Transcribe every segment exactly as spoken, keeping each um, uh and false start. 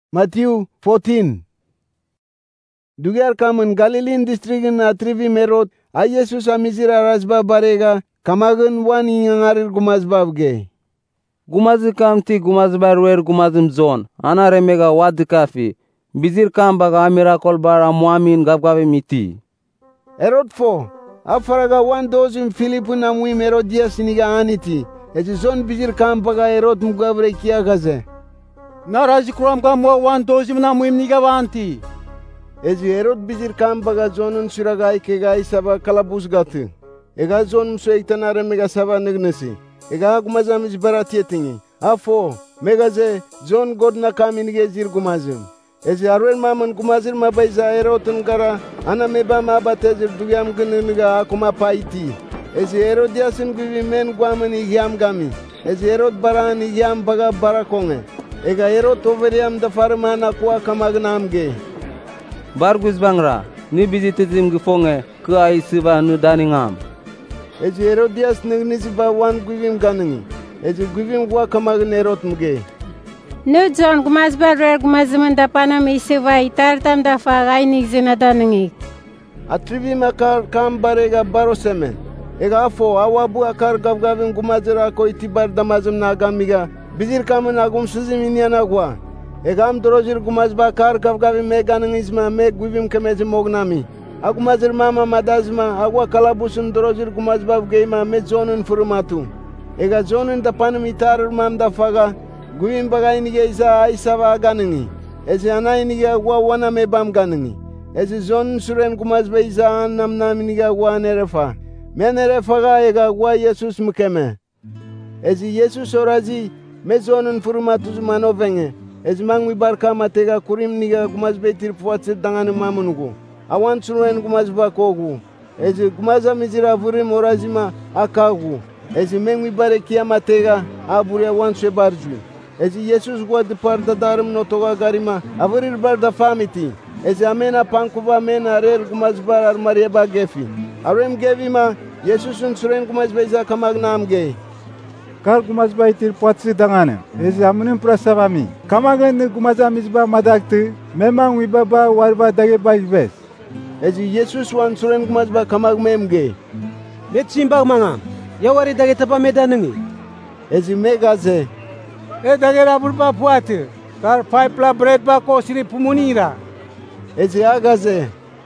Matthew fourteen. Dugar kamun Galilean districtin atrivi merot a Jesus amizir arasba barega kamagun wan ingangarir gumazbabge. Gumazi kam ti gumazba ruer gumazim zon anare mega wad kafi bizir kam baga amira kolbar amuamin gabgabe miti. Erot fo afaraga wan dozim Filipun amui Herodias niga aniti ezi zon bizir kam baga erot mugabre kia gaze. Naraji kuram gamwa wan dozim na muim niga wanti. Ezi Herod bizir kam baga zonun suragai kegai saba kalabus gatu. Ega zon msuektanare mega saba nignesi. Ega gumazam izbarati etingi. Afo megaze zon godna kam inige zir gumazim. Ezi arwen maman gumazir mabaiza Herodun gara ana meba mabatezir duyam gniga akuma paiti. Ezi Herodiasin guvi men guaman igyam gami. Ezi Herod baran igyam baga barakonge. Ega Herod overiam da farmana kuwa kamagnamge. Bargus bangra ni bizitizim gifonge ka aisiba nu daningam. Ezi Herodias nignisiba wan guvim ganingi. Ezi guvim wa kamagn Herod muge. Nu John gumazba rer gumaziman da panam isiva itartam da fagai nigzina daningi. Atrivi makar kam barega barosemen. Ega afo awabu akar gavgavim gumazira ko itibar damazim nagamiga. Bizir kamun agum suzim inyanagwa. Egam drojir gumazba kar gavgavi meganingizma me guvim kemezi mognami. Agumazir mama madazma agwa kalabusum drojir gumazba geima me zonun furumatu. Ega zonun da panum itar mam da faga guvim bagay nige isa aisaba ganingi. Ezi anay nige agwa wana me bam ganingi. Ezi zonun suren gumazba isa an nam nam nige agwa nerefa. Me nerefa ga ega agwa Jesus mukeme. Ezi Jesus orazi me zonun furumatu zumano venge. Ezi mangwi barka matega kurim niga gumazbe tir fuatse dangane mamunugu. Awan suren gumazba kogu. Ezi gumaza mizira vurim orazima akagu. Ezi mengwi bare kia matega aburi awan sue barjui. Ezi Jesus gua dipar da darum notoga garima avurir bar da famiti. Ezi amena pankuva amena rer gumazbar armarieba gefi. Arem gevima Jesus un suren gumazbe iza kamagnam gei. Kal gumazba itir potsi dangane. Ezi amunim prasavami. Kamagan gumaza mizba madakti. Memang wibaba warba dage bagbes. Ezi Jesus wan suren gumazba kamag memge. Let simbag manga. Yawari dage tapa medanengi. Ezi megaze. E dage rabulba puati. Kar paipla bread ba ko siri pumunira. Ezi agaze.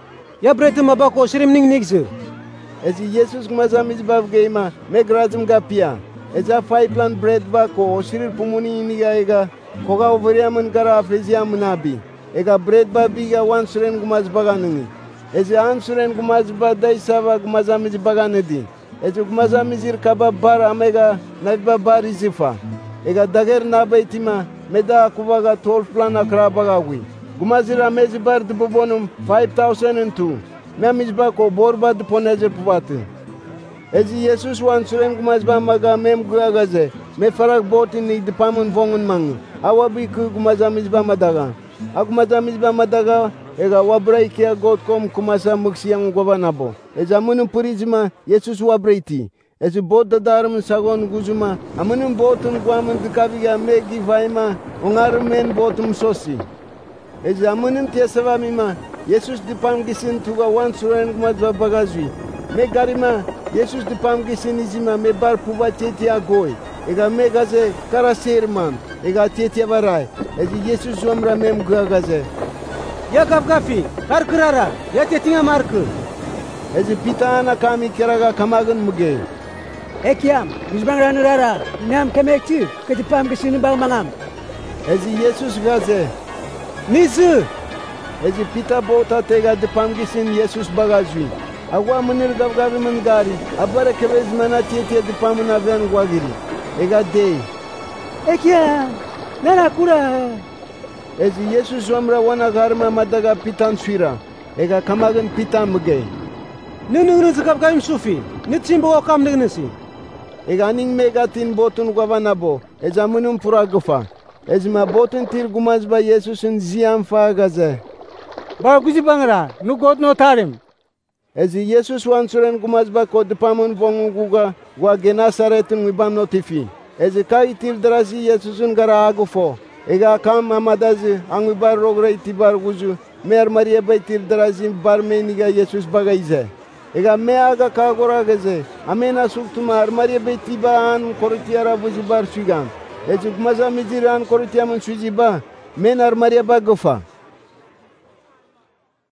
Ya bread mabako sirim ning nigze. Ezi Jesus gumaza mizba geima megrazim gapia. Eza five plan bread bako osirir pumuni iniga ega koga overiamun gara afreziam nabi ega bread ba biga wan suren gumaz baganungi eze an suren gumaz ba dai sava gumazamiz baganedi eze gumazamizir kaba bar amega nagba bar izifa ega dager nabaitima meda kuvaga twelve plan akra bagagui gumazira mezi bar de bobonum five thousand two memiz bako borba de ponezer puvati. Ezi Jesus wan suren gumazba maga mem guagaze me farak botin ni depamun vongun mangu awabi ku gumazamizba madaga agumazamizba madaga ega wabrai kia godkom kumasa muksiang gobanabo eza munum purizma Jesus wabriti ezi boda darum sagon guzuma amunum botun guamun dikaviga megi vaima ongar men botum sosi ezi amunum tiesava mima Jesus dipam gisin tuga wan suren gumazba bagazwi me garima Jesus de pam gisinizima me bar puva tete agoi ega me gaze karaser mam ega tete barai ezi Jesus zomra mem gaze Ya gafgafi kar kirara ya tetinga marku ezi pitana kami kiraga kamagun muge ekiam bizbang rara nam kemekti ke pam gisini bang mangam ezi Jesus gaze nisu ezi pita bota tega de pam gisin Jesus bagazwi agwa munir gavgavi mangari abara kebez mana tete de pamuna ven gwagiri ega dei ekia nara kura ezi Jesus wamra wana garma madaga pitan swira ega kamagan pitan muge nunu zikap gaim sufi nitsimbo kam nignesi ega ning megatin botun gwavanabo eza munum pura gufa ezi ma botun tir gumazba Jesus in ziam fa gaze ba guzi bangra nu god no tarim. Ezi Jesus wan suren gumazba ko depamun vongu guga gwa genasaretin wibam notifi. Ezi kai tir drasi Jesusun gara agufo. Ega kam amadazi angwi bar rogra iti bar guzu. Me armaria baitir drazim bar meniga Jesus bagaize. Ega me aga kagora geze. Amena suktuma armaria baiti ba an korutiara buzi bar sugan. Ejuk maza mijiran korutiamun suji ba. Men armaria ba gofa.